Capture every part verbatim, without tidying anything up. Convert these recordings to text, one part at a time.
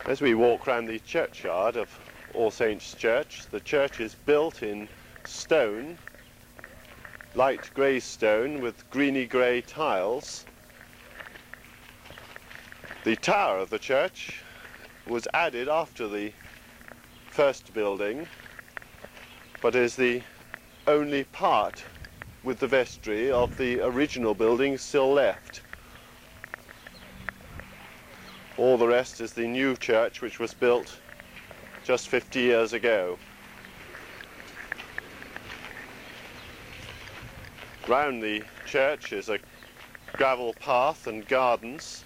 As we walk round the churchyard of All Saints Church, the church is built in stone, light grey stone with greeny grey tiles. The tower of the church was added after the first building, but is the only part with the vestry of the original building still left. All the rest is the new church, which was built just fifty years ago. Round the church is a gravel path and gardens,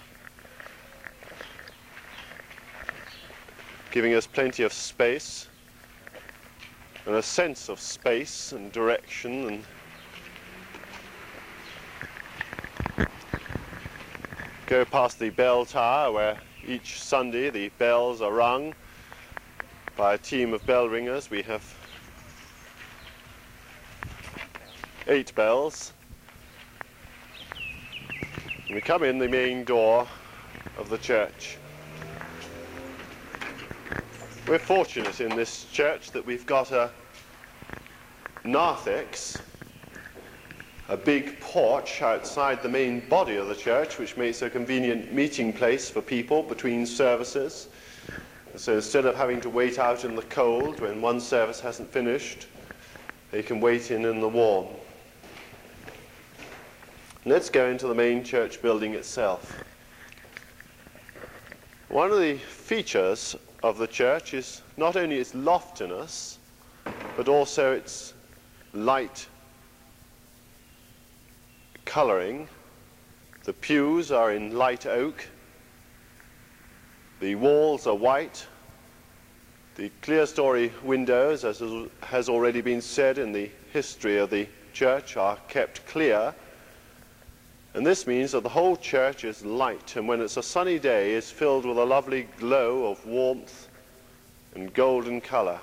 giving us plenty of space and a sense of space and direction. And go past the bell tower, where each Sunday the bells are rung by a team of bell ringers. We have eight bells. And we come in the main door of the church. We're fortunate in this church that we've got a narthex, a big porch outside the main body of the church, which makes a convenient meeting place for people between services. So instead of having to wait out in the cold when one service hasn't finished, they can wait in in the warm. Let's go into the main church building itself. One of the features of the church is not only its loftiness, but also its light colouring. The pews are in light oak, the walls are white, the clerestory windows, as has already been said in the history of the church, are kept clear, and this means that the whole church is light, and when it's a sunny day is filled with a lovely glow of warmth and golden colour.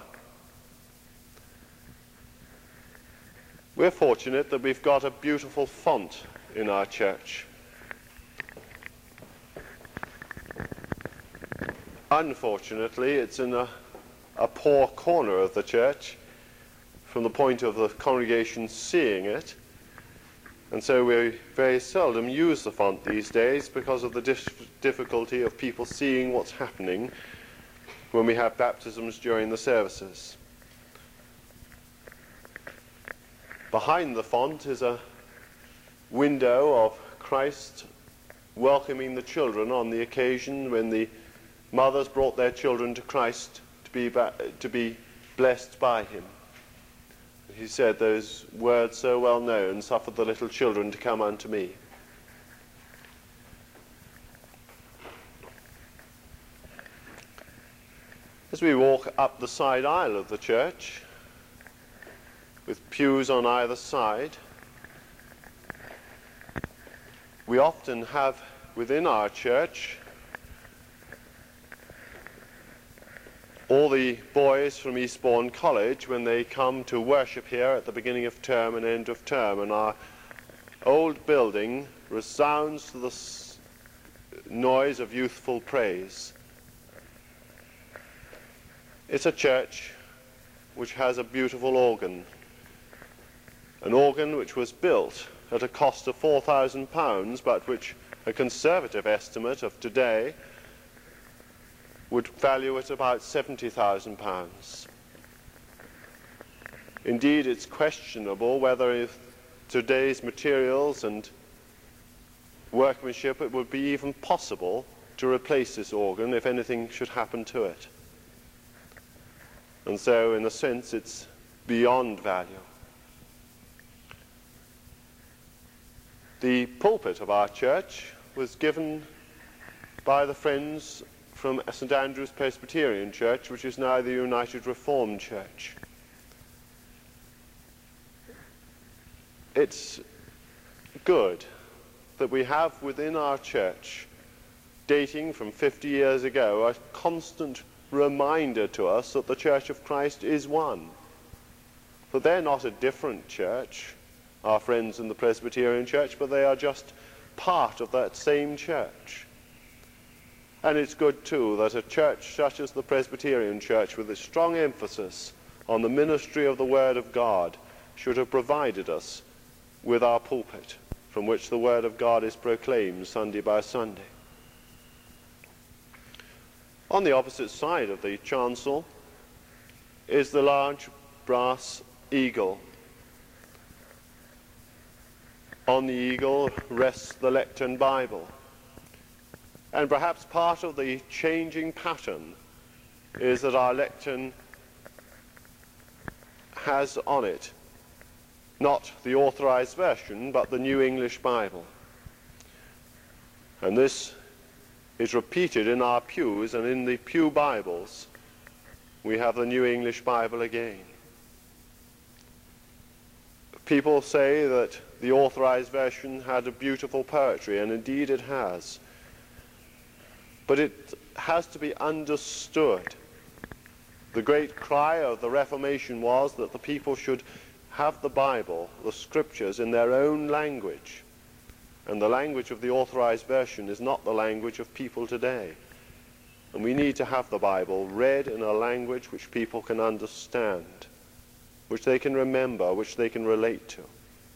We're fortunate that we've got a beautiful font in our church. Unfortunately, it's in a, a poor corner of the church from the point of the congregation seeing it, and so we very seldom use the font these days because of the dif- difficulty of people seeing what's happening when we have baptisms during the services. Behind the font is a window of Christ welcoming the children on the occasion when the mothers brought their children to Christ to be, ba- to be blessed by him. He said those words so well known, "Suffer the little children to come unto me." As we walk up the side aisle of the church, with pews on either side, we often have within our church all the boys from Eastbourne College when they come to worship here at the beginning of term and end of term, and our old building resounds to the s- noise of youthful praise. It's a church which has a beautiful organ. An organ which was built at a cost of four thousand pounds, but which a conservative estimate of today would value at about seventy thousand pounds. Indeed, it's questionable whether with today's materials and workmanship it would be even possible to replace this organ if anything should happen to it. And so, in a sense, it's beyond value. The pulpit of our church was given by the friends from St Andrew's Presbyterian Church, which is now the United Reformed Church. It's good that we have within our church, dating from fifty years ago, a constant reminder to us that the Church of Christ is one. That they're not a different church, our friends in the Presbyterian Church, but they are just part of that same church. And it's good too that a church such as the Presbyterian Church, with its strong emphasis on the ministry of the Word of God, should have provided us with our pulpit, from which the Word of God is proclaimed Sunday by Sunday. On the opposite side of the chancel is the large brass eagle. On the eagle rests the lectern Bible. And perhaps part of the changing pattern is that our lectern has on it not the Authorized Version, but the New English Bible. And this is repeated in our pews, and in the pew Bibles we have the New English Bible again. People say that the Authorized Version had a beautiful poetry, and indeed it has. But it has to be understood. The great cry of the Reformation was that the people should have the Bible, the Scriptures, in their own language. And the language of the Authorized Version is not the language of people today. And we need to have the Bible read in a language which people can understand, which they can remember, which they can relate to.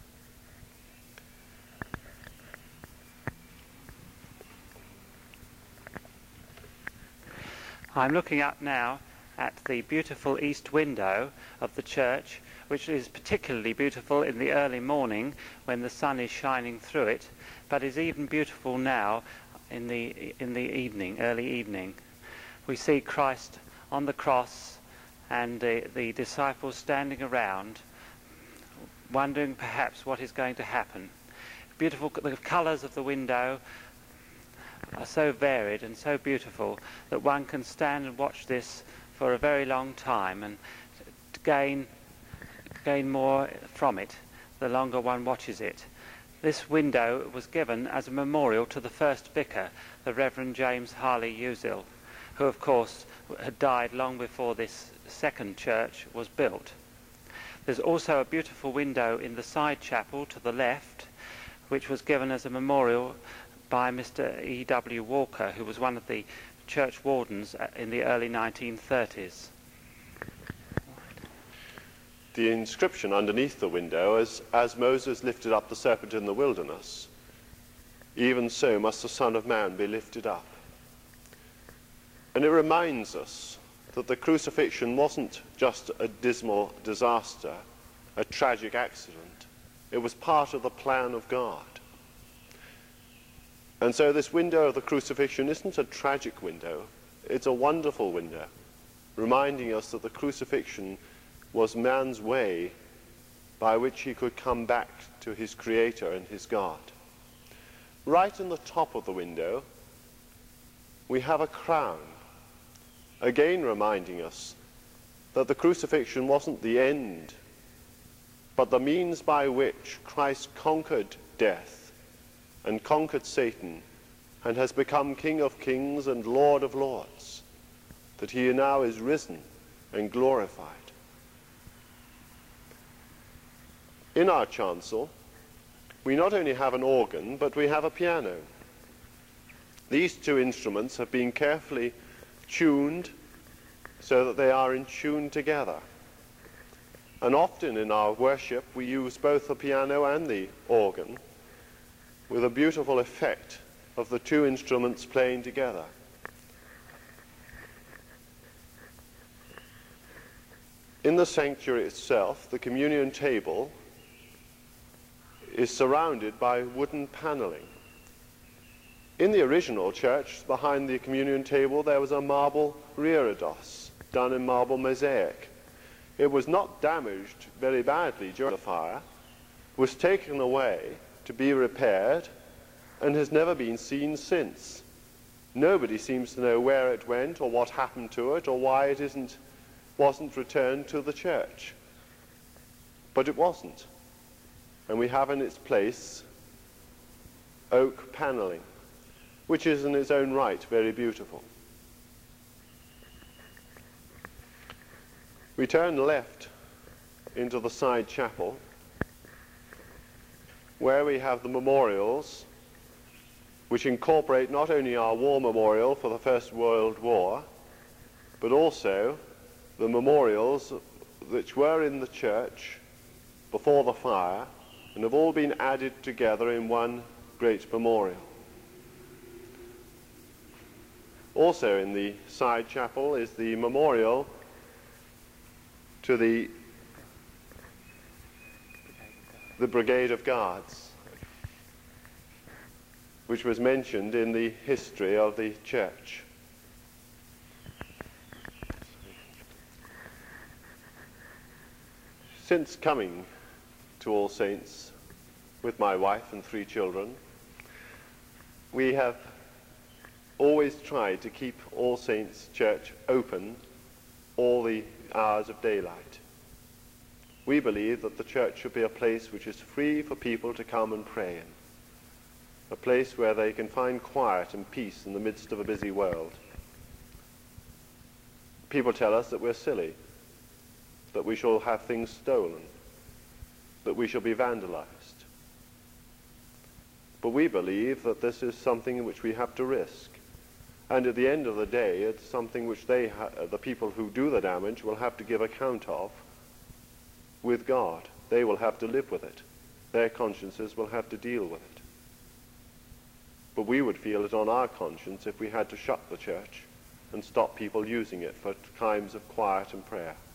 I'm looking up now at the beautiful east window of the church, which is particularly beautiful in the early morning when the sun is shining through it, but is even beautiful now in the in the evening, early evening. We see Christ on the cross and the, the disciples standing around, wondering perhaps what is going to happen. Beautiful, the colours of the window are so varied and so beautiful that one can stand and watch this for a very long time and gain gain more from it the longer one watches it. This window was given as a memorial to the first vicar, the Reverend James Harley Usill, who of course had died long before this second church was built. There's also a beautiful window in the side chapel to the left, which was given as a memorial by Mister E W Walker, who was one of the church wardens in the early nineteen thirties. The inscription underneath the window is, "As Moses lifted up the serpent in the wilderness, even so must the Son of Man be lifted up." And it reminds us that the crucifixion wasn't just a dismal disaster, a tragic accident. It was part of the plan of God. And so this window of the crucifixion isn't a tragic window, it's a wonderful window, reminding us that the crucifixion was man's way by which he could come back to his Creator and his God. Right in the top of the window, we have a crown, again reminding us that the crucifixion wasn't the end, but the means by which Christ conquered death and conquered Satan and has become King of Kings and Lord of Lords, that he now is risen and glorified. In our chancel, we not only have an organ, but we have a piano. These two instruments have been carefully tuned so that they are in tune together. And often in our worship, we use both the piano and the organ, with a beautiful effect of the two instruments playing together. In the sanctuary itself, the communion table is surrounded by wooden paneling. In the original church, behind the communion table, there was a marble reredos done in marble mosaic. It was not damaged very badly during the fire, was taken away to be repaired, and has never been seen since. Nobody seems to know where it went or what happened to it or why it isn't, wasn't returned to the church. But it wasn't. And we have in its place oak paneling, which is in its own right very beautiful. We turn left into the side chapel, where we have the memorials which incorporate not only our war memorial for the First World War, but also the memorials which were in the church before the fire and have all been added together in one great memorial. Also in the side chapel is the memorial to the, the Brigade of Guards, which was mentioned in the history of the church. Since coming to All Saints with my wife and three children, we have always tried to keep All Saints Church open all the hours of daylight. We believe that the church should be a place which is free for people to come and pray in, a place where they can find quiet and peace in the midst of a busy world. People tell us that we're silly, that we shall have things stolen, that we shall be vandalized. But we believe that this is something which we have to risk. And at the end of the day, it's something which they, ha the people who do the damage, will have to give account of with God. They will have to live with it. Their consciences will have to deal with it. But we would feel it on our conscience if we had to shut the church and stop people using it for times of quiet and prayer.